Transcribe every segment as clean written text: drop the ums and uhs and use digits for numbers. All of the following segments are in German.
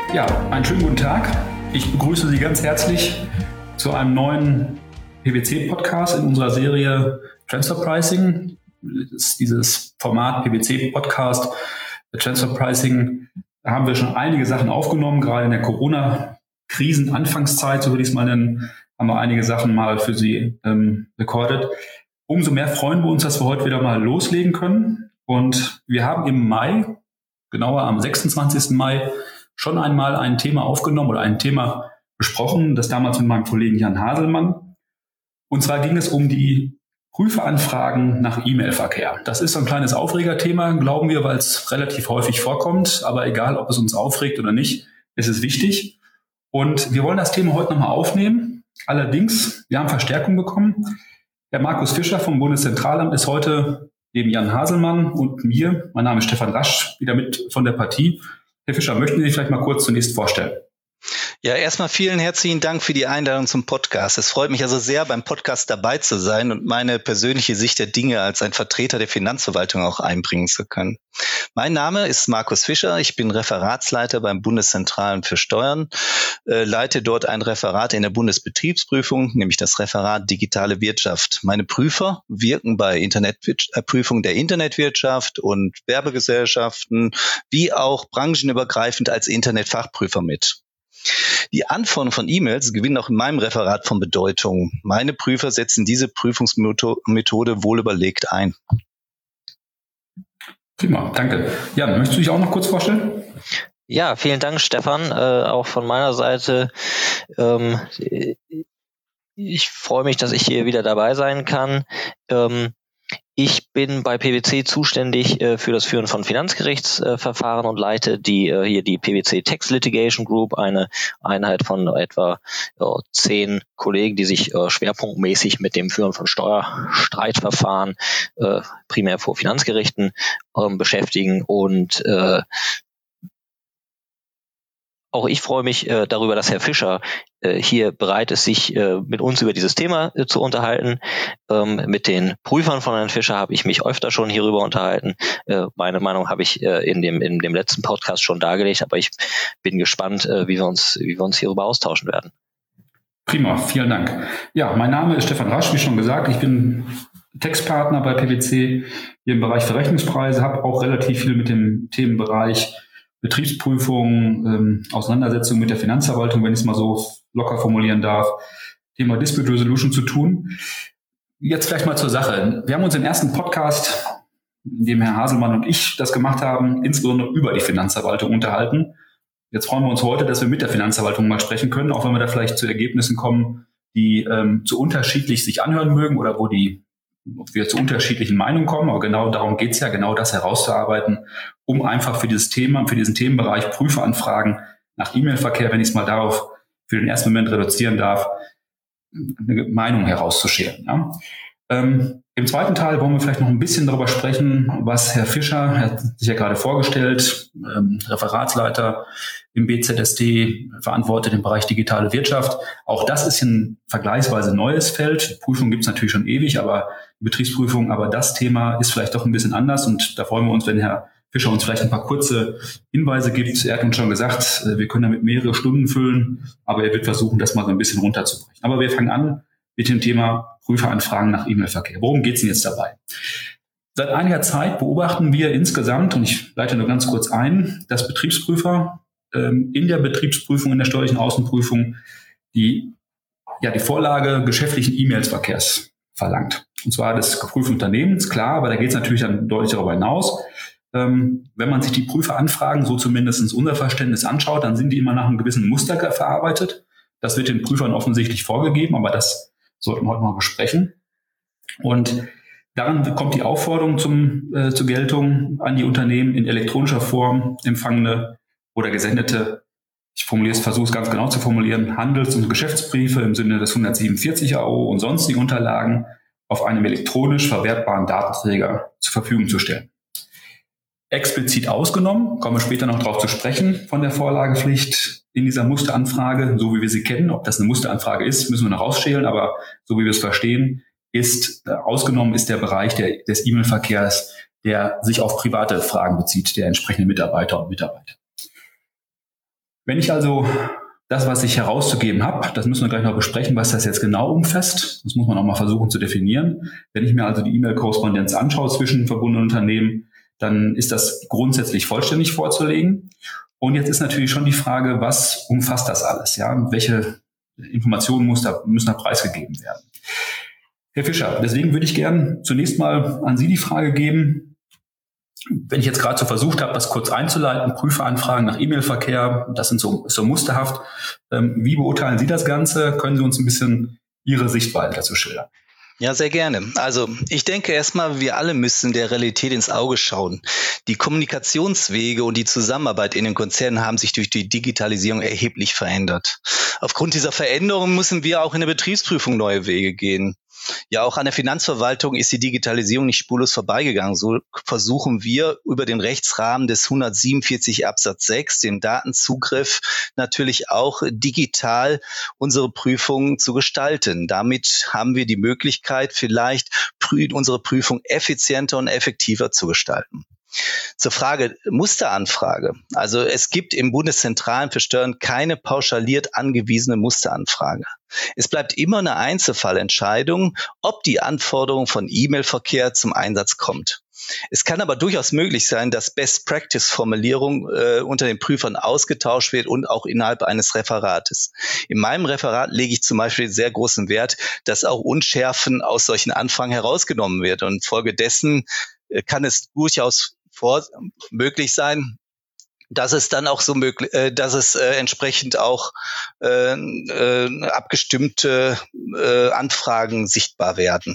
Ja, einen schönen guten Tag. Ich begrüße Sie ganz herzlich zu einem neuen PwC-Podcast in unserer Serie Transfer Pricing. Das ist dieses Format PwC-Podcast Transfer Pricing. Da haben wir schon einige Sachen aufgenommen, gerade in der Corona-Krisen-Anfangszeit, so würde ich es mal nennen, haben wir einige Sachen mal für Sie recorded. Umso mehr freuen wir uns, dass wir heute wieder mal loslegen können. Und wir haben im Mai, genauer am 26. Mai, schon einmal ein Thema aufgenommen oder ein Thema besprochen, das damals mit meinem Kollegen Jan Haselmann. Und zwar ging es um die Prüferanfragen nach E-Mail-Verkehr. Das ist so ein kleines Aufregerthema, glauben wir, weil es relativ häufig vorkommt. Aber egal, ob es uns aufregt oder nicht, ist es wichtig. Und wir wollen das Thema heute nochmal aufnehmen. Allerdings, wir haben Verstärkung bekommen. Der Markus Fischer vom Bundeszentralamt ist heute neben Jan Haselmann und mir, mein Name ist Stefan Rasch, wieder mit von der Partie. Herr Fischer, möchten Sie sich vielleicht mal kurz zunächst vorstellen? Ja, erstmal vielen herzlichen Dank für die Einladung zum Podcast. Es freut mich also sehr, beim Podcast dabei zu sein und meine persönliche Sicht der Dinge als ein Vertreter der Finanzverwaltung auch einbringen zu können. Mein Name ist Markus Fischer. Ich bin Referatsleiter beim Bundeszentralamt für Steuern, leite dort ein Referat in der Bundesbetriebsprüfung, nämlich das Referat Digitale Wirtschaft. Meine Prüfer wirken bei Prüfung der Internetwirtschaft und Werbegesellschaften wie auch branchenübergreifend als Internetfachprüfer mit. Die Anforderungen von E-Mails gewinnen auch in meinem Referat von Bedeutung. Meine Prüfer setzen diese Prüfungsmethode wohl überlegt ein. Prima, danke. Jan, möchtest du dich auch noch kurz vorstellen? Ja, vielen Dank, Stefan. Auch von meiner Seite. Ich freue mich, dass ich hier wieder dabei sein kann. Ich bin bei PwC zuständig für das Führen von Finanzgerichtsverfahren und leite hier die PwC Tax Litigation Group, eine Einheit von etwa 10 Kollegen, die sich schwerpunktmäßig mit dem Führen von Steuerstreitverfahren primär vor Finanzgerichten beschäftigen. Und auch ich freue mich darüber, dass Herr Fischer hier bereit ist, sich mit uns über dieses Thema zu unterhalten. Mit den Prüfern von Herrn Fischer habe ich mich öfter schon hierüber unterhalten. Meine Meinung habe ich in dem letzten Podcast schon dargelegt, aber ich bin gespannt, wie wir uns hierüber austauschen werden. Prima, vielen Dank. Ja, mein Name ist Stefan Rasch, wie schon gesagt. Ich bin Textpartner bei PwC hier im Bereich Verrechnungspreise, habe auch relativ viel mit dem Themenbereich Betriebsprüfung, Auseinandersetzung mit der Finanzverwaltung, wenn ich es mal so locker formulieren darf, Thema Dispute Resolution zu tun. Jetzt vielleicht mal zur Sache. Wir haben uns im ersten Podcast, in dem Herr Haselmann und ich das gemacht haben, insbesondere über die Finanzverwaltung unterhalten. Jetzt freuen wir uns heute, dass wir mit der Finanzverwaltung mal sprechen können, auch wenn wir da vielleicht zu Ergebnissen kommen, die zu unterschiedlich sich anhören mögen oder wo wir zu unterschiedlichen Meinungen kommen, aber genau darum geht es ja, genau das herauszuarbeiten, um einfach für dieses Thema, für diesen Themenbereich Prüferanfragen nach E-Mail-Verkehr, wenn ich es mal darauf für den ersten Moment reduzieren darf, eine Meinung herauszuscheren. Ja. Im zweiten Teil wollen wir vielleicht noch ein bisschen darüber sprechen, was Herr Fischer, er hat sich ja gerade vorgestellt, Referatsleiter im BZSD, verantwortet im Bereich digitale Wirtschaft. Auch das ist ein vergleichsweise neues Feld. Prüfung gibt es natürlich schon ewig, aber die Betriebsprüfung, aber das Thema ist vielleicht doch ein bisschen anders und da freuen wir uns, wenn Herr Fischer uns vielleicht ein paar kurze Hinweise gibt. Er hat uns schon gesagt, wir können damit mehrere Stunden füllen, aber er wird versuchen, das mal so ein bisschen runterzubrechen. Aber wir fangen an mit dem Thema Prüferanfragen nach E-Mail-Verkehr. Worum geht es denn jetzt dabei? Seit einiger Zeit beobachten wir insgesamt, und ich leite nur ganz kurz ein, dass Betriebsprüfer in der Betriebsprüfung, in der steuerlichen Außenprüfung die Vorlage geschäftlichen E-Mails-Verkehrs verlangt. Und zwar des geprüften Unternehmens, klar, aber da geht es natürlich dann deutlich darüber hinaus. Wenn man sich die Prüferanfragen, so zumindest unser Verständnis, anschaut, dann sind die immer nach einem gewissen Muster verarbeitet. Das wird den Prüfern offensichtlich vorgegeben, aber das sollten wir heute mal besprechen. Und daran kommt die Aufforderung zur Geltung an die Unternehmen in elektronischer Form empfangene oder gesendete, versuche es ganz genau zu formulieren, Handels- und Geschäftsbriefe im Sinne des 147 AO und sonstige Unterlagen auf einem elektronisch verwertbaren Datenträger zur Verfügung zu stellen. Explizit ausgenommen, kommen wir später noch darauf zu sprechen, von der Vorlagepflicht in dieser Musteranfrage, so wie wir sie kennen. Ob das eine Musteranfrage ist, müssen wir noch rausschälen, aber so wie wir es verstehen, ausgenommen ist der Bereich des E-Mail-Verkehrs, der sich auf private Fragen bezieht, der entsprechenden Mitarbeiter und Mitarbeiter. Wenn ich also das, was ich herauszugeben habe, das müssen wir gleich noch besprechen, was das jetzt genau umfasst. Das muss man auch mal versuchen zu definieren. Wenn ich mir also die E-Mail-Korrespondenz anschaue zwischen verbundenen Unternehmen, dann ist das grundsätzlich vollständig vorzulegen. Und jetzt ist natürlich schon die Frage, was umfasst das alles? Ja? Welche Informationen müssen da preisgegeben werden? Herr Fischer, deswegen würde ich gern zunächst mal an Sie die Frage geben, wenn ich jetzt gerade so versucht habe, das kurz einzuleiten, Prüferanfragen nach E-Mail-Verkehr, das sind so musterhaft. Wie beurteilen Sie das Ganze? Können Sie uns ein bisschen Ihre Sichtweise dazu schildern? Ja, sehr gerne. Also ich denke erstmal, wir alle müssen der Realität ins Auge schauen. Die Kommunikationswege und die Zusammenarbeit in den Konzernen haben sich durch die Digitalisierung erheblich verändert. Aufgrund dieser Veränderung müssen wir auch in der Betriebsprüfung neue Wege gehen. Ja, auch an der Finanzverwaltung ist die Digitalisierung nicht spurlos vorbeigegangen. So versuchen wir über den Rechtsrahmen des 147 Absatz 6, dem Datenzugriff, natürlich auch digital unsere Prüfungen zu gestalten. Damit haben wir die Möglichkeit, vielleicht unsere Prüfung effizienter und effektiver zu gestalten. Zur Frage Musteranfrage. Also es gibt im Bundeszentralen für Steuern keine pauschaliert angewiesene Musteranfrage. Es bleibt immer eine Einzelfallentscheidung, ob die Anforderung von E-Mail-Verkehr zum Einsatz kommt. Es kann aber durchaus möglich sein, dass Best-Practice-Formulierung unter den Prüfern ausgetauscht wird und auch innerhalb eines Referates. In meinem Referat lege ich zum Beispiel sehr großen Wert, dass auch Unschärfen aus solchen Anfragen herausgenommen wird. Und infolgedessen kann es durchaus möglich sein, dass es dann auch dass es entsprechend auch abgestimmte Anfragen sichtbar werden.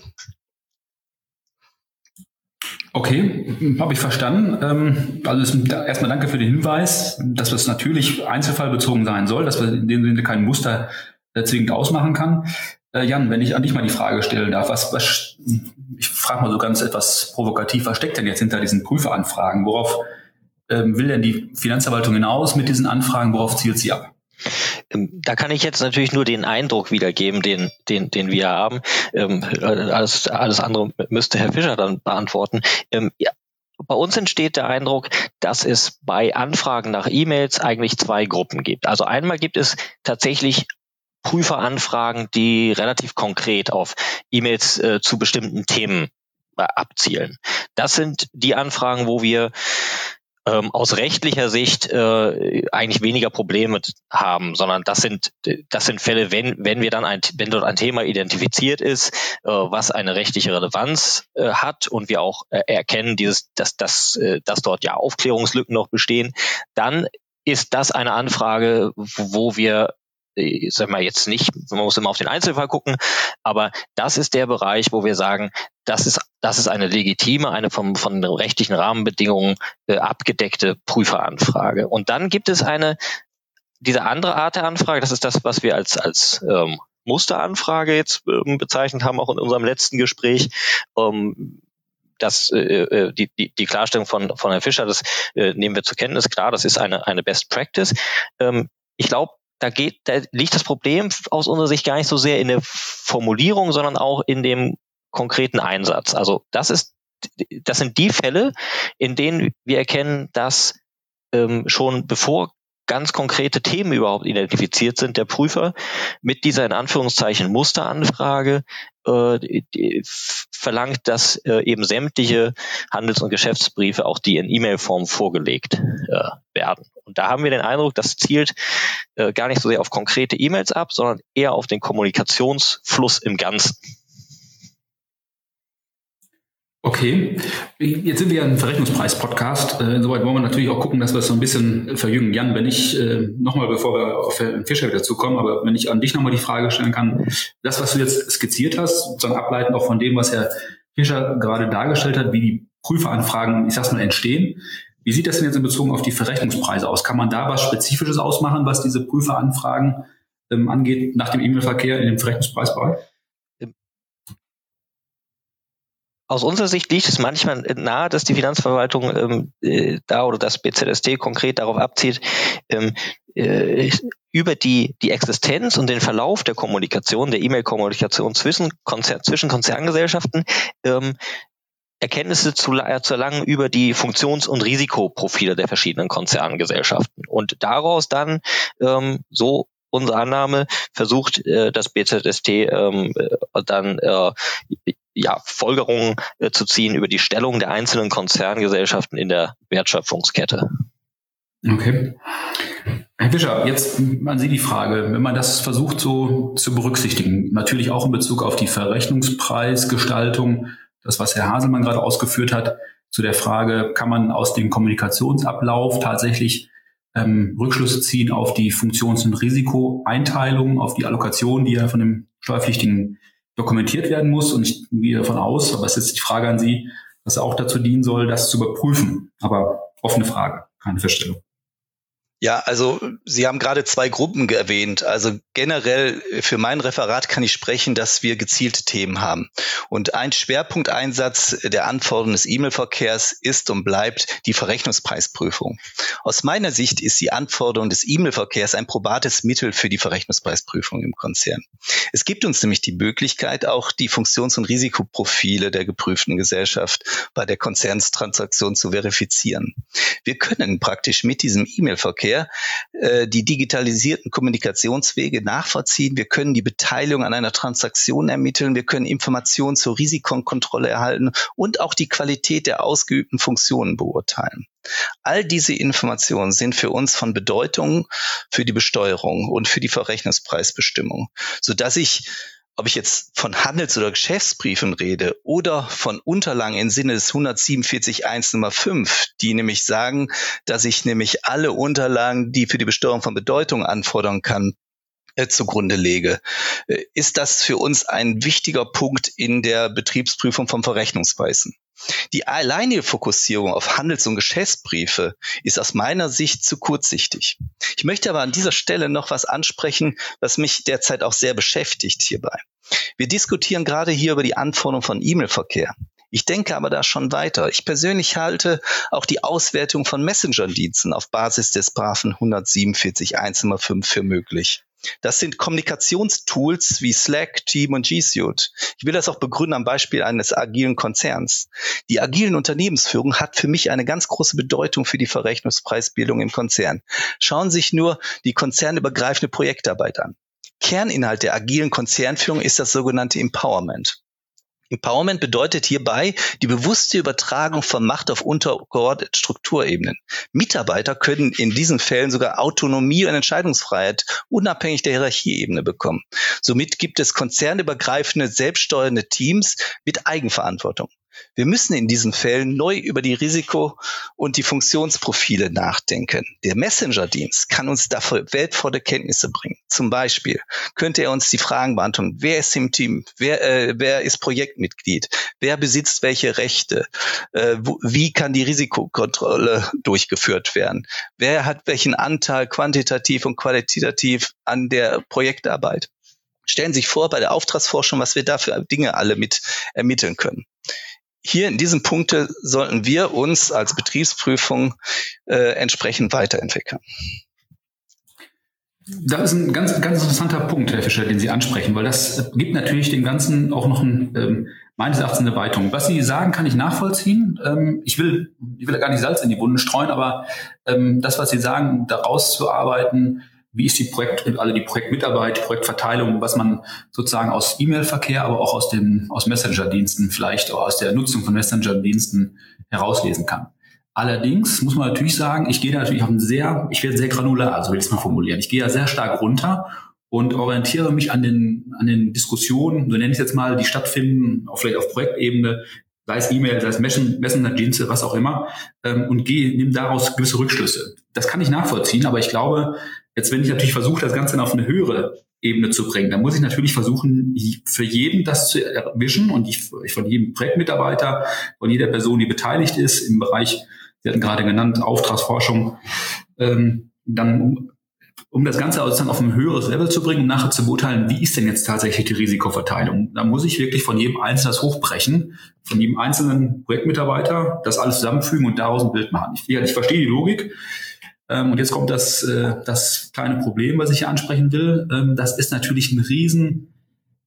Okay, habe ich verstanden. Also erstmal danke für den Hinweis, dass es natürlich einzelfallbezogen sein soll, dass wir in dem Sinne kein Muster zwingend ausmachen kann. Jan, wenn ich an dich mal die Frage stellen darf, ich frage mal so ganz etwas provokativ, was steckt denn jetzt hinter diesen Prüferanfragen? Worauf will denn die Finanzverwaltung hinaus mit diesen Anfragen? Worauf zielt sie ab? Da kann ich jetzt natürlich nur den Eindruck wiedergeben, den wir haben. Alles andere müsste Herr Fischer dann beantworten. Ja, bei uns entsteht der Eindruck, dass es bei Anfragen nach E-Mails eigentlich zwei Gruppen gibt. Also einmal gibt es tatsächlich Prüferanfragen, die relativ konkret auf E-Mails zu bestimmten Themen abzielen. Das sind die Anfragen, wo wir aus rechtlicher Sicht eigentlich weniger Probleme haben, sondern das sind Fälle, wenn dort ein Thema identifiziert ist, was eine rechtliche Relevanz hat und wir auch erkennen, dass dort ja Aufklärungslücken noch bestehen, dann ist das eine Anfrage, wo wir sag mal jetzt nicht, man muss immer auf den Einzelfall gucken, aber das ist der Bereich, wo wir sagen, das ist eine legitime, eine von den rechtlichen Rahmenbedingungen abgedeckte Prüferanfrage. Und dann gibt es diese andere Art der Anfrage, das ist das, was wir als Musteranfrage jetzt bezeichnet haben, auch in unserem letzten Gespräch. Die Klarstellung von Herrn Fischer, das nehmen wir zur Kenntnis. Klar, das ist eine Best Practice. Ich glaube, da liegt das Problem aus unserer Sicht gar nicht so sehr in der Formulierung, sondern auch in dem konkreten Einsatz. Also das sind die Fälle, in denen wir erkennen, dass schon bevor ganz konkrete Themen überhaupt identifiziert sind, der Prüfer mit dieser in Anführungszeichen Musteranfrage verlangt, dass eben sämtliche Handels- und Geschäftsbriefe, auch die in E-Mail-Form vorgelegt werden. Und da haben wir den Eindruck, das zielt gar nicht so sehr auf konkrete E-Mails ab, sondern eher auf den Kommunikationsfluss im Ganzen. Okay, jetzt sind wir ja ein Verrechnungspreis-Podcast. Insoweit wollen wir natürlich auch gucken, dass wir es so ein bisschen verjüngen. Jan, wenn ich nochmal, bevor wir auf Herrn Fischer wieder zukommen, aber wenn ich an dich nochmal die Frage stellen kann, das, was du jetzt skizziert hast, sozusagen ableitend auch von dem, was Herr Fischer gerade dargestellt hat, wie die Prüferanfragen, ich sag's mal, entstehen. Wie sieht das denn jetzt in Bezug auf die Verrechnungspreise aus? Kann man da was Spezifisches ausmachen, was diese Prüferanfragen angeht, nach dem E-Mail-Verkehr in dem Verrechnungspreisbereich? Aus unserer Sicht liegt es manchmal nahe, dass die Finanzverwaltung oder das BZST konkret darauf abzielt, über die Existenz und den Verlauf der Kommunikation, der E-Mail-Kommunikation zwischen Konzerngesellschaften Erkenntnisse zu erlangen über die Funktions- und Risikoprofile der verschiedenen Konzerngesellschaften. Und daraus dann, so unsere Annahme, versucht das BZST dann Folgerungen zu ziehen über die Stellung der einzelnen Konzerngesellschaften in der Wertschöpfungskette. Okay. Herr Fischer, jetzt an Sie die Frage, wenn man das versucht so zu berücksichtigen, natürlich auch in Bezug auf die Verrechnungspreisgestaltung, das, was Herr Haselmann gerade ausgeführt hat, zu der Frage, kann man aus dem Kommunikationsablauf tatsächlich Rückschlüsse ziehen auf die Funktions- und Risikoeinteilung, auf die Allokation, die ja von dem Steuerpflichtigen dokumentiert werden muss. Und ich gehe davon aus, aber es ist jetzt die Frage an Sie, dass auch dazu dienen soll, das zu überprüfen. Aber offene Frage, keine Feststellung. Ja, also Sie haben gerade 2 Gruppen erwähnt. Also generell für mein Referat kann ich sprechen, dass wir gezielte Themen haben. Und ein Schwerpunkteinsatz der Anforderungen des E-Mail-Verkehrs ist und bleibt die Verrechnungspreisprüfung. Aus meiner Sicht ist die Anforderung des E-Mail-Verkehrs ein probates Mittel für die Verrechnungspreisprüfung im Konzern. Es gibt uns nämlich die Möglichkeit, auch die Funktions- und Risikoprofile der geprüften Gesellschaft bei der Konzernstransaktion zu verifizieren. Wir können praktisch mit diesem E-Mail-Verkehr die digitalisierten Kommunikationswege nachvollziehen. Wir können die Beteiligung an einer Transaktion ermitteln. Wir können Informationen zur Risikokontrolle erhalten und auch die Qualität der ausgeübten Funktionen beurteilen. All diese Informationen sind für uns von Bedeutung für die Besteuerung und für die Verrechnungspreisbestimmung, sodass ich, ob ich jetzt von Handels- oder Geschäftsbriefen rede oder von Unterlagen im Sinne des 147.1 Nummer 5, die nämlich sagen, dass ich nämlich alle Unterlagen, die für die Besteuerung von Bedeutung anfordern kann, zugrunde lege, ist das für uns ein wichtiger Punkt in der Betriebsprüfung von Verrechnungspreisen. Die alleinige Fokussierung auf Handels- und Geschäftsbriefe ist aus meiner Sicht zu kurzsichtig. Ich möchte aber an dieser Stelle noch was ansprechen, was mich derzeit auch sehr beschäftigt hierbei. Wir diskutieren gerade hier über die Anforderung von E-Mail-Verkehr. Ich denke aber da schon weiter. Ich persönlich halte auch die Auswertung von Messenger-Diensten auf Basis des braven 147.1 Nummer 5 für möglich. Das sind Kommunikationstools wie Slack, Team und G Suite. Ich will das auch begründen am Beispiel eines agilen Konzerns. Die agilen Unternehmensführung hat für mich eine ganz große Bedeutung für die Verrechnungspreisbildung im Konzern. Schauen Sie sich nur die konzernübergreifende Projektarbeit an. Kerninhalt der agilen Konzernführung ist das sogenannte Empowerment. Empowerment bedeutet hierbei die bewusste Übertragung von Macht auf untergeordnete Strukturebenen. Mitarbeiter können in diesen Fällen sogar Autonomie und Entscheidungsfreiheit unabhängig der Hierarchieebene bekommen. Somit gibt es konzernübergreifende, selbststeuernde Teams mit Eigenverantwortung. Wir müssen in diesen Fällen neu über die Risiko- und die Funktionsprofile nachdenken. Der Messenger-Dienst kann uns dafür wertvolle Kenntnisse bringen. Zum Beispiel könnte er uns die Fragen beantworten: Wer ist im Team? Wer ist Projektmitglied? Wer besitzt welche Rechte? Wie kann die Risikokontrolle durchgeführt werden? Wer hat welchen Anteil quantitativ und qualitativ an der Projektarbeit? Stellen Sie sich vor, bei der Auftragsforschung, was wir da für Dinge alle mit ermitteln können. Hier in diesen Punkten sollten wir uns als Betriebsprüfung entsprechend weiterentwickeln. Das ist ein ganz interessanter Punkt, Herr Fischer, den Sie ansprechen, weil das gibt natürlich dem Ganzen auch noch meines Erachtens eine Weitung. Was Sie sagen, kann ich nachvollziehen. Ich will gar nicht Salz in die Wunden streuen, aber das, was Sie sagen, daraus zu arbeiten, wie ist die Projektmitarbeit, Projektverteilung, was man sozusagen aus E-Mail-Verkehr, aber auch aus Messenger-Diensten, vielleicht auch aus der Nutzung von Messenger-Diensten herauslesen kann. Allerdings muss man natürlich sagen, ich werde sehr granular, so will ich es mal formulieren. Ich gehe ja sehr stark runter und orientiere mich an den Diskussionen, so nenne ich es jetzt mal, die stattfinden, vielleicht auf Projektebene, sei es E-Mail, sei es Messenger-Dienste, was auch immer, und nehme daraus gewisse Rückschlüsse. Das kann ich nachvollziehen, aber ich glaube, jetzt, wenn ich natürlich versuche, das Ganze auf eine höhere Ebene zu bringen, dann muss ich natürlich versuchen, für jeden das zu erwischen und von jedem Projektmitarbeiter, von jeder Person, die beteiligt ist im Bereich, Sie hatten gerade genannt, Auftragsforschung, dann um das Ganze sozusagen auf ein höheres Level zu bringen und nachher zu beurteilen, wie ist denn jetzt tatsächlich die Risikoverteilung? Da muss ich wirklich von jedem Einzelnen das hochbrechen, von jedem einzelnen Projektmitarbeiter das alles zusammenfügen und daraus ein Bild machen. Ich verstehe die Logik. Und jetzt kommt das kleine Problem, was ich hier ansprechen will. Das ist natürlich ein riesen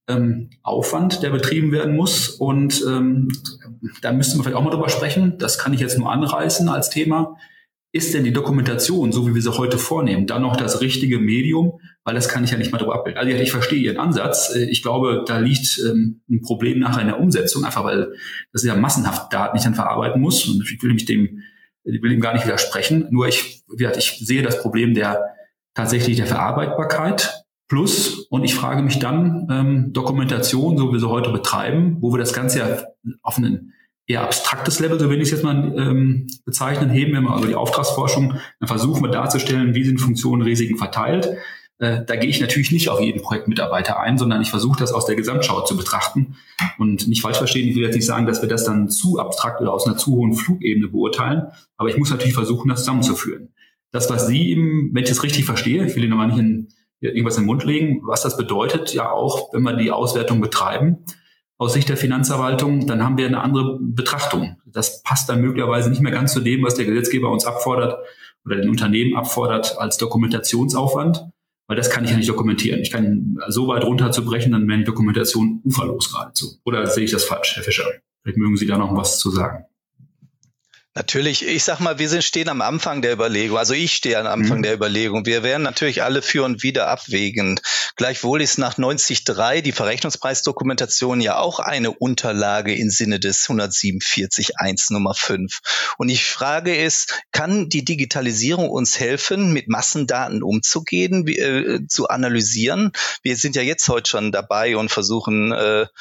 Aufwand, der betrieben werden muss. Und da müssten wir vielleicht auch mal drüber sprechen. Das kann ich jetzt nur anreißen als Thema. Ist denn die Dokumentation, so wie wir sie heute vornehmen, dann noch das richtige Medium? Weil das kann ich ja nicht mal drüber abbilden. Also ich verstehe Ihren Ansatz. Ich glaube, da liegt ein Problem nachher in der Umsetzung, einfach weil das ja massenhaft Daten nicht dann verarbeiten muss. Und ich will ihm gar nicht widersprechen. Nur ich sehe das Problem tatsächlich der Verarbeitbarkeit plus, und ich frage mich dann, Dokumentation, so wie wir sie heute betreiben, wo wir das Ganze ja auf einen eher abstraktes Level, so will ich es jetzt mal bezeichnen, heben wir mal also die Auftragsforschung, dann versuchen wir darzustellen, wie sind Funktionen, Risiken verteilt. Da gehe ich natürlich nicht auf jeden Projektmitarbeiter ein, sondern ich versuche das aus der Gesamtschau zu betrachten und nicht falsch verstehen. Ich will jetzt nicht sagen, dass wir das dann zu abstrakt oder aus einer zu hohen Flugebene beurteilen, aber ich muss natürlich versuchen, das zusammenzuführen. Das, was Sie eben, wenn ich das richtig verstehe, ich will Ihnen nochmal nicht irgendwas in den Mund legen, was das bedeutet, ja auch, wenn wir die Auswertung betreiben, aus Sicht der Finanzverwaltung, dann haben wir eine andere Betrachtung. Das passt dann möglicherweise nicht mehr ganz zu dem, was der Gesetzgeber uns abfordert oder den Unternehmen abfordert als Dokumentationsaufwand, weil das kann ich ja nicht dokumentieren. Ich kann so weit runterzubrechen, dann wäre die Dokumentation uferlos geradezu. Oder sehe ich das falsch, Herr Fischer? Vielleicht mögen Sie da noch was zu sagen. Natürlich, ich sag mal, wir stehen am Anfang der Überlegung, also ich stehe am Anfang der Überlegung. Wir werden natürlich alle für und wider abwägen. Gleichwohl ist nach 90.3 die Verrechnungspreisdokumentation ja auch eine Unterlage im Sinne des 147.1 Nummer 5. Und ich frage ist, kann die Digitalisierung uns helfen, mit Massendaten umzugehen, zu analysieren? Wir sind ja jetzt heute schon dabei und versuchen,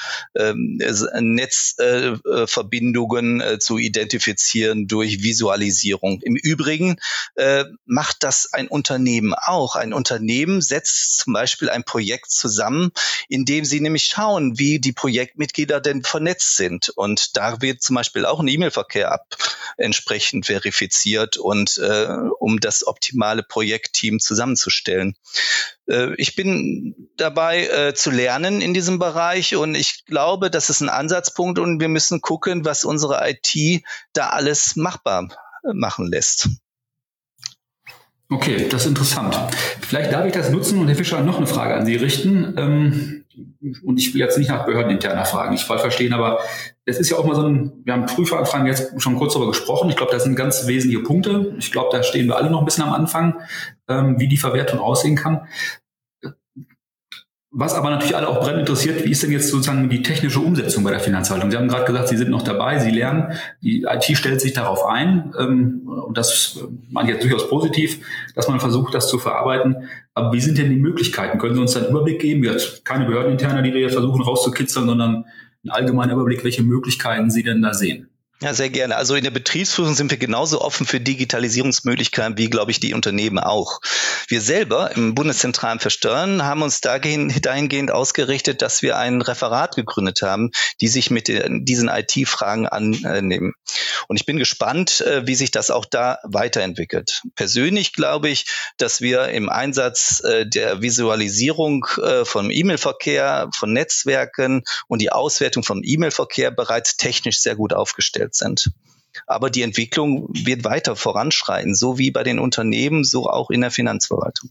Netzverbindungen zu identifizieren durch Visualisierung. Im Übrigen macht das ein Unternehmen auch. Ein Unternehmen setzt zum Beispiel ein Projekt zusammen, in dem sie nämlich schauen, wie die Projektmitglieder denn vernetzt sind. Und da wird zum Beispiel auch ein E-Mail-Verkehr entsprechend verifiziert und um das optimale Projektteam zusammenzustellen. Ich bin dabei zu lernen in diesem Bereich und ich glaube, das ist ein Ansatzpunkt und wir müssen gucken, was unsere IT da alles machbar machen lässt. Okay, das ist interessant. Vielleicht darf ich das nutzen und Herr Fischer noch eine Frage an Sie richten. Und ich will jetzt nicht nach behördeninterner fragen, ich voll verstehen, aber es ist ja auch mal wir haben Prüferanfragen jetzt schon kurz darüber gesprochen. Ich glaube, das sind ganz wesentliche Punkte. Ich glaube, da stehen wir alle noch ein bisschen am Anfang, wie die Verwertung aussehen kann. Was aber natürlich alle auch brennend interessiert, wie ist denn jetzt sozusagen die technische Umsetzung bei der Finanzverwaltung? Sie haben gerade gesagt, Sie sind noch dabei, Sie lernen, die IT stellt sich darauf ein und das meine ich jetzt durchaus positiv, dass man versucht, das zu verarbeiten. Aber wie sind denn die Möglichkeiten? Können Sie uns da einen Überblick geben? Jetzt keine Behördeninterner, die wir jetzt versuchen rauszukitzeln, sondern einen allgemeinen Überblick, welche Möglichkeiten Sie denn da sehen? Ja, sehr gerne. Also in der Betriebsführung sind wir genauso offen für Digitalisierungsmöglichkeiten wie, glaube ich, die Unternehmen auch. Wir selber im Bundeszentralen für Steuern haben uns dahingehend ausgerichtet, dass wir ein Referat gegründet haben, die sich mit diesen IT-Fragen annehmen. Und ich bin gespannt, wie sich das auch da weiterentwickelt. Persönlich glaube ich, dass wir im Einsatz der Visualisierung vom E-Mail-Verkehr, von Netzwerken und die Auswertung vom E-Mail-Verkehr bereits technisch sehr gut aufgestellt sind. Aber die Entwicklung wird weiter voranschreiten, so wie bei den Unternehmen, so auch in der Finanzverwaltung.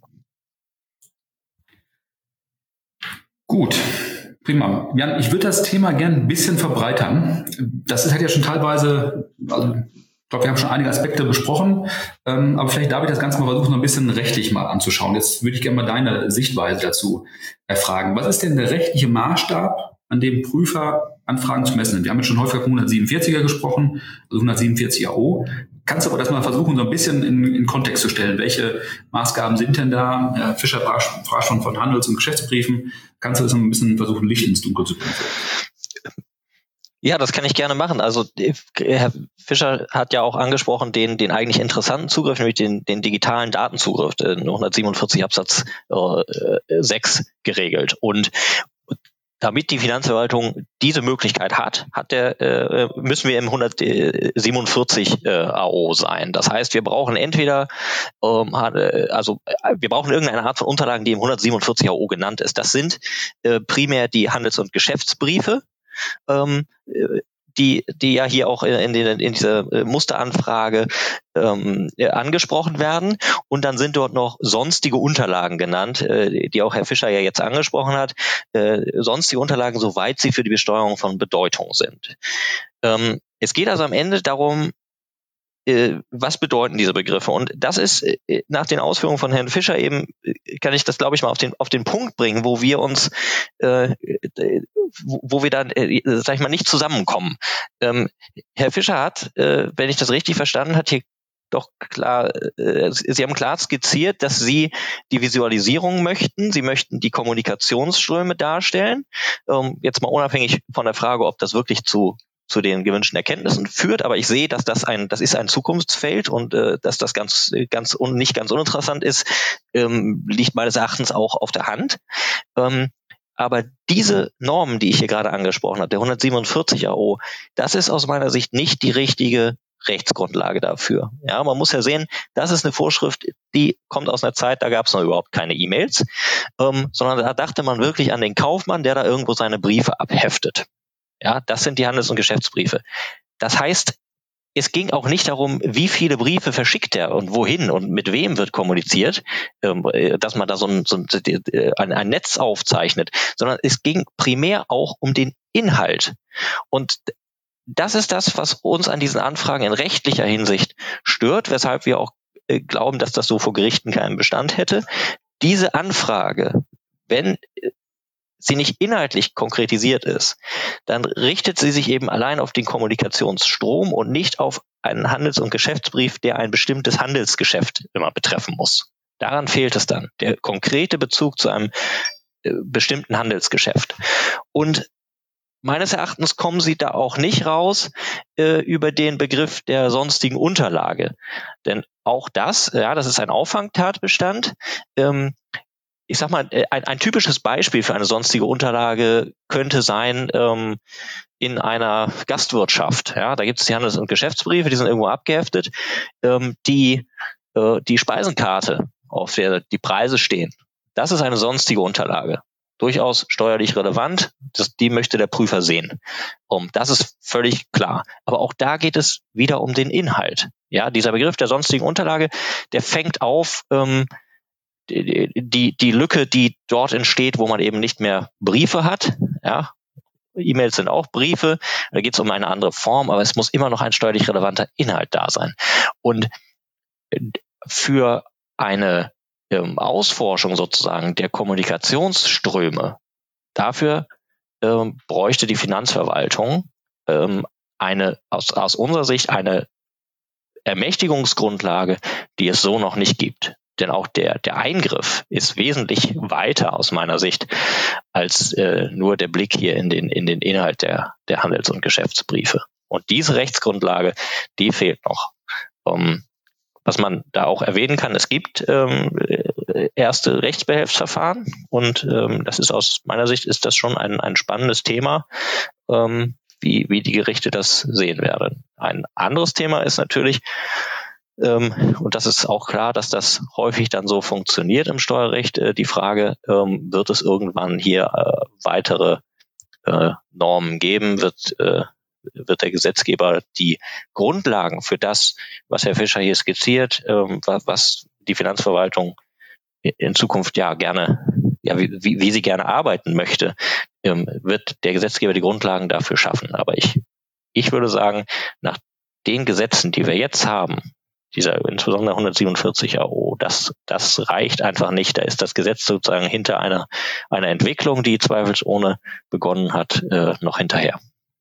Gut, prima. Jan, ich würde das Thema gerne ein bisschen verbreitern. Das hat ja schon teilweise, also ich glaube, wir haben schon einige Aspekte besprochen, aber vielleicht darf ich das Ganze mal versuchen, so ein bisschen rechtlich mal anzuschauen. Jetzt würde ich gerne mal deine Sichtweise dazu erfragen. Was ist denn der rechtliche Maßstab, an dem Prüfer Anfragen zu messen sind? Wir haben jetzt schon häufiger von 147er gesprochen, also 147er O. Kannst du aber das mal versuchen, so ein bisschen in Kontext zu stellen? Welche Maßgaben sind denn da? Herr Fischer sprach schon von Handels- und Geschäftsbriefen. Kannst du das ein bisschen versuchen, Licht ins Dunkel zu bringen? Ja, das kann ich gerne machen. Also Herr Fischer hat ja auch angesprochen den eigentlich interessanten Zugriff, nämlich den digitalen Datenzugriff, den 147 Absatz 6 geregelt. Und damit die Finanzverwaltung diese Möglichkeit hat, müssen wir im 147 AO sein. Das heißt, wir brauchen entweder, wir brauchen irgendeine Art von Unterlagen, die im 147 AO genannt ist. Das sind primär die Handels- und Geschäftsbriefe, die ja hier auch in dieser Musteranfrage angesprochen werden. Und dann sind dort noch sonstige Unterlagen genannt, die auch Herr Fischer ja jetzt angesprochen hat. Sonstige Unterlagen, soweit sie für die Besteuerung von Bedeutung sind. Es geht also am Ende darum, was bedeuten diese Begriffe? Und das ist nach den Ausführungen von Herrn Fischer eben, kann ich das, glaube ich, mal auf den Punkt bringen, wo wir uns, wo wir dann, sag ich mal, nicht zusammenkommen. Herr Fischer hat, wenn ich das richtig verstanden habe, hier doch klar, Sie haben klar skizziert, dass Sie die Visualisierung möchten. Sie möchten die Kommunikationsströme darstellen. Jetzt mal unabhängig von der Frage, ob das wirklich zu den gewünschten Erkenntnissen führt, aber ich sehe, dass das ist ein Zukunftsfeld und dass das nicht ganz uninteressant ist, liegt meines Erachtens auch auf der Hand. Aber diese Normen, die ich hier gerade angesprochen habe, der 147 AO, das ist aus meiner Sicht nicht die richtige Rechtsgrundlage dafür. Ja, man muss ja sehen, das ist eine Vorschrift, die kommt aus einer Zeit, da gab es noch überhaupt keine E-Mails, sondern da dachte man wirklich an den Kaufmann, der da irgendwo seine Briefe abheftet. Ja, das sind die Handels- und Geschäftsbriefe. Das heißt, es ging auch nicht darum, wie viele Briefe verschickt er und wohin und mit wem wird kommuniziert, dass man da so ein Netz aufzeichnet, sondern es ging primär auch um den Inhalt. Und das ist das, was uns an diesen Anfragen in rechtlicher Hinsicht stört, weshalb wir auch glauben, dass das so vor Gerichten keinen Bestand hätte. Diese Anfrage, wenn sie nicht inhaltlich konkretisiert ist, dann richtet sie sich eben allein auf den Kommunikationsstrom und nicht auf einen Handels- und Geschäftsbrief, der ein bestimmtes Handelsgeschäft immer betreffen muss. Daran fehlt es dann, der konkrete Bezug zu einem bestimmten Handelsgeschäft. Und meines Erachtens kommen sie da auch nicht raus über den Begriff der sonstigen Unterlage. Denn auch das ist ein Auffangtatbestand. Ich sag mal, ein typisches Beispiel für eine sonstige Unterlage könnte sein in einer Gastwirtschaft. Ja, da gibt es die Handels- und Geschäftsbriefe, die sind irgendwo abgeheftet, die Speisenkarte, auf der die Preise stehen. Das ist eine sonstige Unterlage. Durchaus steuerlich relevant. Die möchte der Prüfer sehen. Das ist völlig klar. Aber auch da geht es wieder um den Inhalt. Ja, dieser Begriff der sonstigen Unterlage, der fängt auf die Lücke, die dort entsteht, wo man eben nicht mehr Briefe hat. Ja, E-Mails sind auch Briefe. Da geht es um eine andere Form, aber es muss immer noch ein steuerlich relevanter Inhalt da sein. Und für eine Ausforschung sozusagen der Kommunikationsströme, dafür bräuchte die Finanzverwaltung aus unserer Sicht eine Ermächtigungsgrundlage, die es so noch nicht gibt. Denn auch der Eingriff ist wesentlich weiter aus meiner Sicht als nur der Blick hier in den Inhalt der Handels- und Geschäftsbriefe. Und diese Rechtsgrundlage, die fehlt noch. Was man da auch erwähnen kann, es gibt erste Rechtsbehelfsverfahren und das ist aus meiner Sicht ist das schon ein spannendes Thema, wie die Gerichte das sehen werden. Ein anderes Thema ist natürlich, und das ist auch klar, dass das häufig dann so funktioniert im Steuerrecht, die Frage, wird es irgendwann hier weitere Normen geben, wird der Gesetzgeber die Grundlagen für das, was Herr Fischer hier skizziert, was die Finanzverwaltung in Zukunft gerne, wie sie gerne arbeiten möchte, wird der Gesetzgeber die Grundlagen dafür schaffen. Aber ich würde sagen, nach den Gesetzen, die wir jetzt haben, dieser insbesondere 147 AO, das reicht einfach nicht. Da ist das Gesetz sozusagen hinter einer Entwicklung, die zweifelsohne begonnen hat, noch hinterher.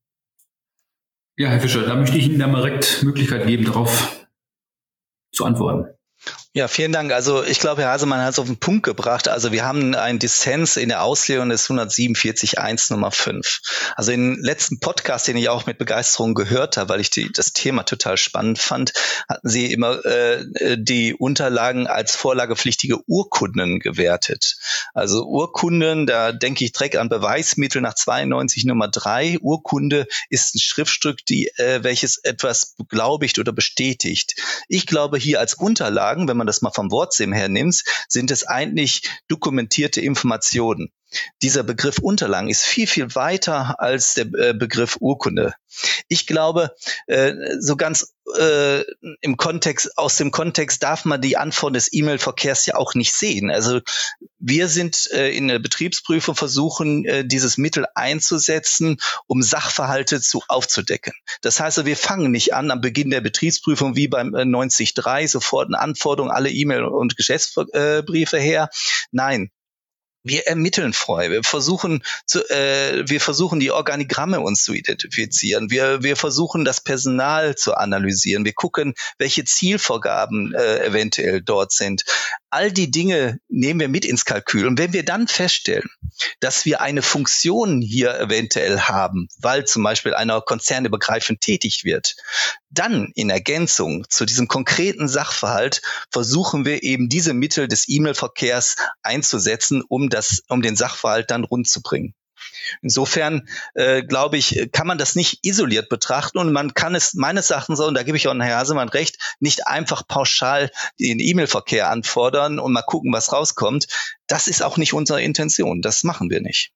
Ja, Herr Fischer, da möchte ich Ihnen da mal direkt Möglichkeit geben, darauf zu antworten. Ja, vielen Dank. Also ich glaube, Herr Haselmann hat es auf den Punkt gebracht. Also wir haben einen Dissens in der Auslegung des 147.1 Nummer 5. Also im letzten Podcast, den ich auch mit Begeisterung gehört habe, weil ich das Thema total spannend fand, hatten Sie immer die Unterlagen als vorlagepflichtige Urkunden gewertet. Also Urkunden, da denke ich direkt an Beweismittel nach 92 Nummer 3. Urkunde ist ein Schriftstück, welches etwas beglaubigt oder bestätigt. Ich glaube, hier als Unterlagen, wenn man das mal vom Wortsinn her nimmt, sind es eigentlich dokumentierte Informationen. dieser Begriff Unterlagen ist viel, viel weiter als der Begriff Urkunde. Ich glaube, so ganz aus dem Kontext darf man die Anforderungen des E-Mail-Verkehrs ja auch nicht sehen. Also wir sind in der Betriebsprüfung versuchen, dieses Mittel einzusetzen, um Sachverhalte aufzudecken. Das heißt, wir fangen nicht an am Beginn der Betriebsprüfung wie beim 90.3 sofort eine Anforderung, alle E-Mail- und Geschäftsbriefe her. Nein. Wir ermitteln vorher. Wir versuchen die Organigramme uns zu identifizieren. Wir versuchen das Personal zu analysieren. Wir gucken, welche Zielvorgaben eventuell dort sind. All die Dinge nehmen wir mit ins Kalkül. Und wenn wir dann feststellen, dass wir eine Funktion hier eventuell haben, weil zum Beispiel einer konzernübergreifend tätig wird, dann in Ergänzung zu diesem konkreten Sachverhalt versuchen wir eben diese Mittel des E-Mail-Verkehrs einzusetzen, um den Sachverhalt dann rund zu bringen. Insofern, glaube ich, kann man das nicht isoliert betrachten und man kann es meines Erachtens, und da gebe ich auch Herrn Haselmann recht, nicht einfach pauschal den E-Mail-Verkehr anfordern und mal gucken, was rauskommt. Das ist auch nicht unsere Intention. Das machen wir nicht.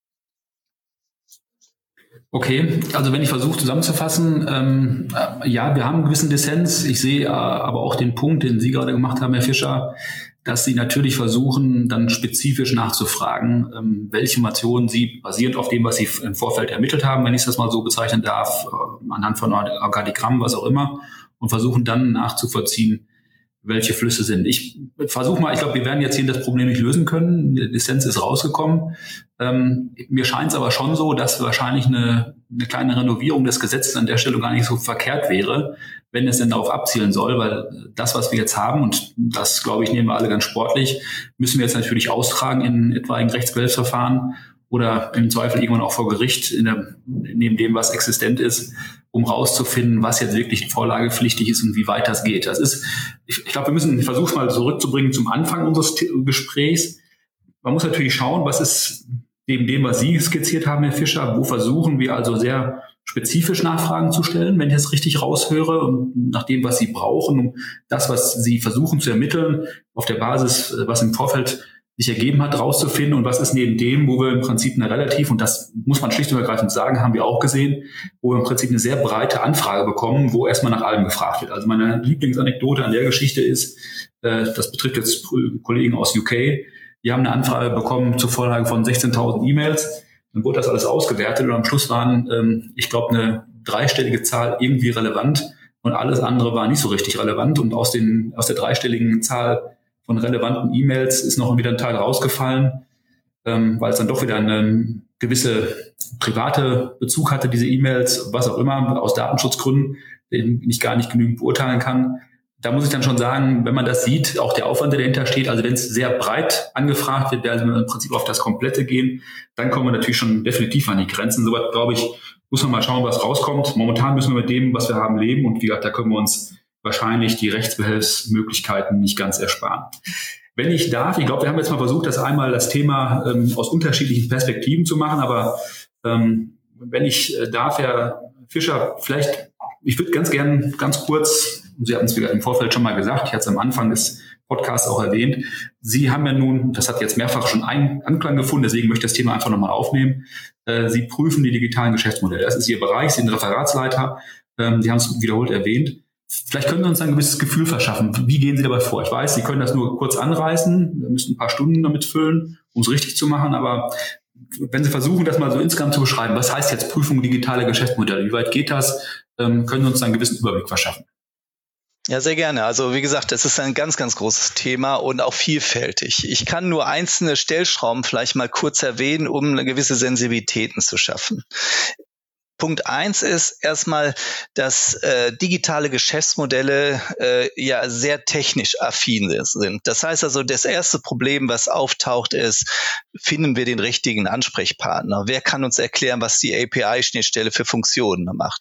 Okay, also wenn ich versuche zusammenzufassen, ja, wir haben einen gewissen Dissens. Ich sehe aber auch den Punkt, den Sie gerade gemacht haben, Herr Fischer, dass Sie natürlich versuchen, dann spezifisch nachzufragen, welche Informationen Sie basierend auf dem, was Sie im Vorfeld ermittelt haben, wenn ich das mal so bezeichnen darf, anhand von Organigrammen, was auch immer, und versuchen dann nachzuvollziehen, welche Flüsse sind. Ich versuche mal, ich glaube, wir werden jetzt hier das Problem nicht lösen können. Die Dissens ist rausgekommen. Mir scheint es aber schon so, dass wahrscheinlich eine kleine Renovierung des Gesetzes an der Stelle gar nicht so verkehrt wäre, wenn es denn darauf abzielen soll, weil das, was wir jetzt haben, und das, glaube ich, nehmen wir alle ganz sportlich, müssen wir jetzt natürlich austragen in etwaigen Rechtsbehelfsverfahren oder im Zweifel irgendwann auch vor Gericht neben dem, was existent ist, um rauszufinden, was jetzt wirklich vorlagepflichtig ist und wie weit das geht. Das ist, ich glaube, wir müssen versuchen, mal zurückzubringen zum Anfang unseres Gesprächs. Man muss natürlich schauen, was ist neben dem, was Sie skizziert haben, Herr Fischer, wo versuchen wir also sehr spezifisch Nachfragen zu stellen, wenn ich das richtig raushöre, und nach dem, was Sie brauchen, um das, was Sie versuchen zu ermitteln, auf der Basis, was im Vorfeld sich ergeben hat, rauszufinden, und was ist neben dem, wo wir im Prinzip eine relativ, und das muss man schlicht und ergreifend sagen, haben wir auch gesehen, wo wir im Prinzip eine sehr breite Anfrage bekommen, wo erstmal nach allem gefragt wird. Also meine Lieblingsanekdote an der Geschichte ist, das betrifft jetzt Kollegen aus UK, die haben eine Anfrage bekommen zur Vorlage von 16.000 E-Mails, dann wurde das alles ausgewertet und am Schluss waren, ich glaube, eine dreistellige Zahl irgendwie relevant und alles andere war nicht so richtig relevant, und aus der dreistelligen Zahl von relevanten E-Mails ist noch wieder ein Teil rausgefallen, weil es dann doch wieder eine gewisse private Bezug hatte, diese E-Mails, was auch immer, aus Datenschutzgründen, den ich gar nicht genügend beurteilen kann. Da muss ich dann schon sagen, wenn man das sieht, auch der Aufwand, der dahinter steht, also wenn es sehr breit angefragt wird, also wenn wir im Prinzip auf das Komplette gehen, dann kommen wir natürlich schon definitiv an die Grenzen. Soweit, glaube ich, muss man mal schauen, was rauskommt. Momentan müssen wir mit dem, was wir haben, leben, und wie gesagt, da können wir uns wahrscheinlich die Rechtsbehelfsmöglichkeiten nicht ganz ersparen. Wenn ich darf, ich glaube, wir haben jetzt mal versucht, das Thema aus unterschiedlichen Perspektiven zu machen, aber wenn ich darf, Herr Fischer, vielleicht, ich würde ganz gern ganz kurz, Sie hatten es im Vorfeld schon mal gesagt, ich hatte es am Anfang des Podcasts auch erwähnt, Sie haben ja nun, das hat jetzt mehrfach schon einen Anklang gefunden, deswegen möchte ich das Thema einfach nochmal aufnehmen, Sie prüfen die digitalen Geschäftsmodelle. Das ist Ihr Bereich, Sie sind Referatsleiter, Sie haben es wiederholt erwähnt. Vielleicht können Sie uns ein gewisses Gefühl verschaffen. Wie gehen Sie dabei vor? Ich weiß, Sie können das nur kurz anreißen. Wir müssen ein paar Stunden damit füllen, um es richtig zu machen. Aber wenn Sie versuchen, das mal so insgesamt zu beschreiben, was heißt jetzt Prüfung digitaler Geschäftsmodelle? Wie weit geht das? Können Sie uns einen gewissen Überblick verschaffen? Ja, sehr gerne. Also wie gesagt, es ist ein ganz, ganz großes Thema und auch vielfältig. Ich kann nur einzelne Stellschrauben vielleicht mal kurz erwähnen, um eine gewisse Sensibilitäten zu schaffen. Punkt 1 ist erstmal, dass digitale Geschäftsmodelle ja sehr technisch affin sind. Das heißt also, das erste Problem, was auftaucht, ist, finden wir den richtigen Ansprechpartner? Wer kann uns erklären, was die API-Schnittstelle für Funktionen macht?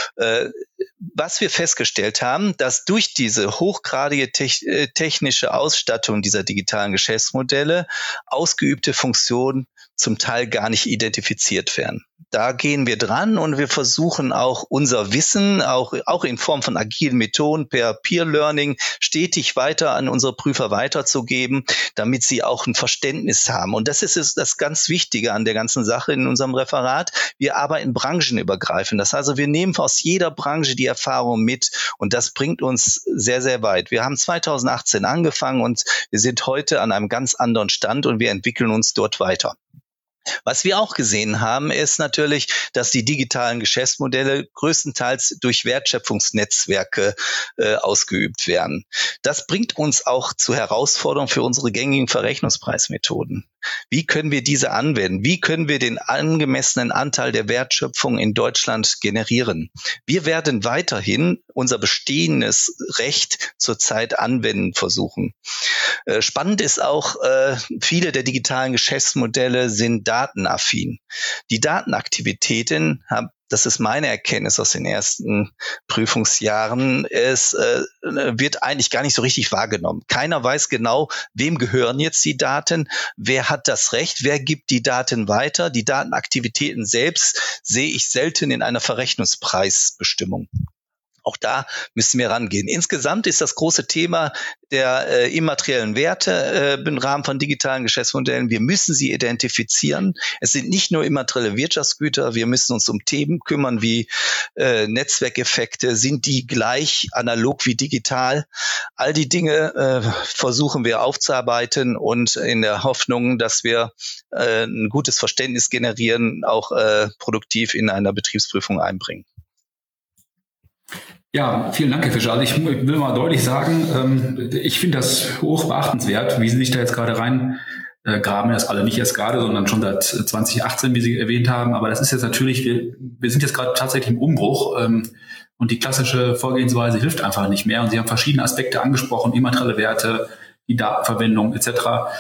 Was wir festgestellt haben, dass durch diese hochgradige technische Ausstattung dieser digitalen Geschäftsmodelle ausgeübte Funktionen zum Teil gar nicht identifiziert werden. Da gehen wir dran und wir versuchen auch unser Wissen, auch in Form von agilen Methoden per Peer Learning, stetig weiter an unsere Prüfer weiterzugeben, damit sie auch ein Verständnis haben. Und das ist das ganz Wichtige an der ganzen Sache in unserem Referat. Wir arbeiten branchenübergreifend. Das heißt, wir nehmen aus jeder Branche die Erfahrung mit und das bringt uns sehr, sehr weit. Wir haben 2018 angefangen und wir sind heute an einem ganz anderen Stand und wir entwickeln uns dort weiter. Was wir auch gesehen haben, ist natürlich, dass die digitalen Geschäftsmodelle größtenteils durch Wertschöpfungsnetzwerke ausgeübt werden. Das bringt uns auch zu Herausforderungen für unsere gängigen Verrechnungspreismethoden. Wie können wir diese anwenden? Wie können wir den angemessenen Anteil der Wertschöpfung in Deutschland generieren? Wir werden weiterhin unser bestehendes Recht zurzeit anwenden versuchen. Spannend ist auch, viele der digitalen Geschäftsmodelle sind datenaffin. Die Datenaktivitäten das ist meine Erkenntnis aus den ersten Prüfungsjahren, es wird eigentlich gar nicht so richtig wahrgenommen. Keiner weiß genau, wem gehören jetzt die Daten, wer hat das Recht, wer gibt die Daten weiter. Die Datenaktivitäten selbst sehe ich selten in einer Verrechnungspreisbestimmung. Auch da müssen wir rangehen. Insgesamt ist das große Thema der immateriellen Werte im Rahmen von digitalen Geschäftsmodellen. Wir müssen sie identifizieren. Es sind nicht nur immaterielle Wirtschaftsgüter. Wir müssen uns um Themen kümmern wie Netzwerkeffekte. Sind die gleich analog wie digital? All die Dinge versuchen wir aufzuarbeiten und in der Hoffnung, dass wir ein gutes Verständnis generieren, auch produktiv in einer Betriebsprüfung einbringen. Ja, vielen Dank, Herr Fischer. Also ich will mal deutlich sagen, ich finde das hoch beachtenswert, wie Sie sich da jetzt gerade reingraben. Das alle nicht erst gerade, sondern schon seit 2018, wie Sie erwähnt haben. Aber das ist jetzt natürlich, wir sind jetzt gerade tatsächlich im Umbruch und die klassische Vorgehensweise hilft einfach nicht mehr. Und Sie haben verschiedene Aspekte angesprochen, immaterielle Werte, die Datenverwendung etc.,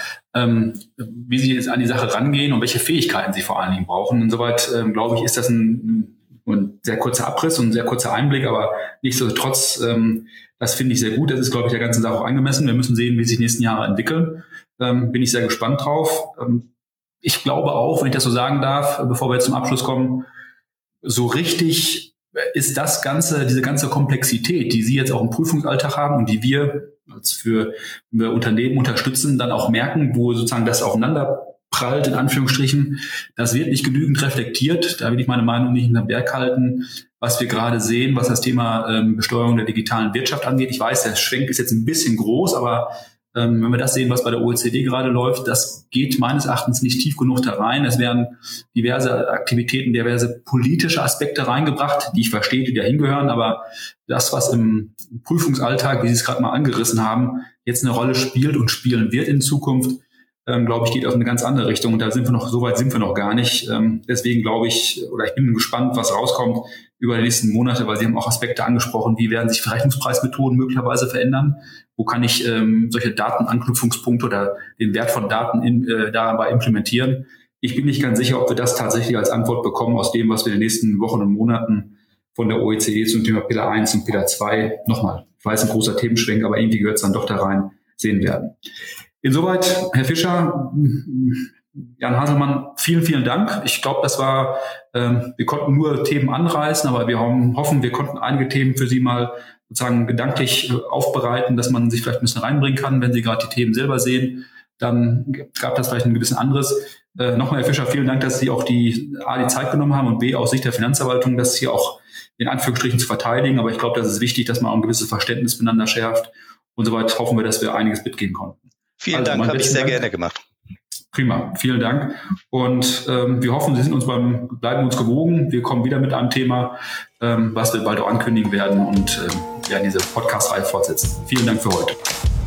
wie Sie jetzt an die Sache rangehen und welche Fähigkeiten Sie vor allen Dingen brauchen. Insoweit, glaube ich, ist das ein sehr kurzer Abriss und ein sehr kurzer Einblick, aber nichtsdestotrotz, das finde ich sehr gut. Das ist, glaube ich, der ganzen Sache auch angemessen. Wir müssen sehen, wie sich die nächsten Jahre entwickeln. Bin ich sehr gespannt drauf. Ich glaube auch, wenn ich das so sagen darf, bevor wir jetzt zum Abschluss kommen, so richtig ist das Ganze, diese ganze Komplexität, die Sie jetzt auch im Prüfungsalltag haben und die wir als für Unternehmen unterstützen, dann auch merken, wo sozusagen das aufeinander prallt, in Anführungsstrichen, das wird nicht genügend reflektiert. Da will ich meine Meinung nicht hinterm Berg halten, was wir gerade sehen, was das Thema Besteuerung der digitalen Wirtschaft angeht. Ich weiß, der Schwenk ist jetzt ein bisschen groß, aber wenn wir das sehen, was bei der OECD gerade läuft, das geht meines Erachtens nicht tief genug da rein. Es werden diverse Aktivitäten, diverse politische Aspekte reingebracht, die ich verstehe, die da hingehören, aber das, was im Prüfungsalltag, wie Sie es gerade mal angerissen haben, jetzt eine Rolle spielt und spielen wird in Zukunft, glaube ich, geht auf eine ganz andere Richtung. Und da so weit sind wir noch gar nicht. Deswegen glaube ich, oder ich bin gespannt, was rauskommt über die nächsten Monate, weil Sie haben auch Aspekte angesprochen, wie werden sich Verrechnungspreismethoden möglicherweise verändern? Wo kann ich solche Datenanknüpfungspunkte oder den Wert von Daten dabei implementieren? Ich bin nicht ganz sicher, ob wir das tatsächlich als Antwort bekommen aus dem, was wir in den nächsten Wochen und Monaten von der OECD zum Thema Pillar 1 und Pillar 2 nochmal, ich weiß, ein großer Themenschwenk, aber irgendwie gehört es dann doch da rein, sehen werden. Insoweit, Herr Fischer, Jan Haselmann, vielen, vielen Dank. Ich glaube, das war, wir konnten nur Themen anreißen, aber wir hoffen, wir konnten einige Themen für Sie mal sozusagen gedanklich aufbereiten, dass man sich vielleicht ein bisschen reinbringen kann, wenn Sie gerade die Themen selber sehen. Dann gab das vielleicht ein gewissen anderes. Nochmal, Herr Fischer, vielen Dank, dass Sie auch die Zeit genommen haben und B, aus Sicht der Finanzverwaltung, das hier auch in Anführungsstrichen zu verteidigen. Aber ich glaube, das ist wichtig, dass man auch ein gewisses Verständnis miteinander schärft. Und soweit hoffen wir, dass wir einiges mitgehen konnten. Vielen Dank, habe ich sehr gerne gemacht. Prima, vielen Dank. Und wir hoffen, Sie bleiben uns gewogen. Wir kommen wieder mit einem Thema, was wir bald auch ankündigen werden und werden diese Podcast-Reihe fortsetzen. Vielen Dank für heute.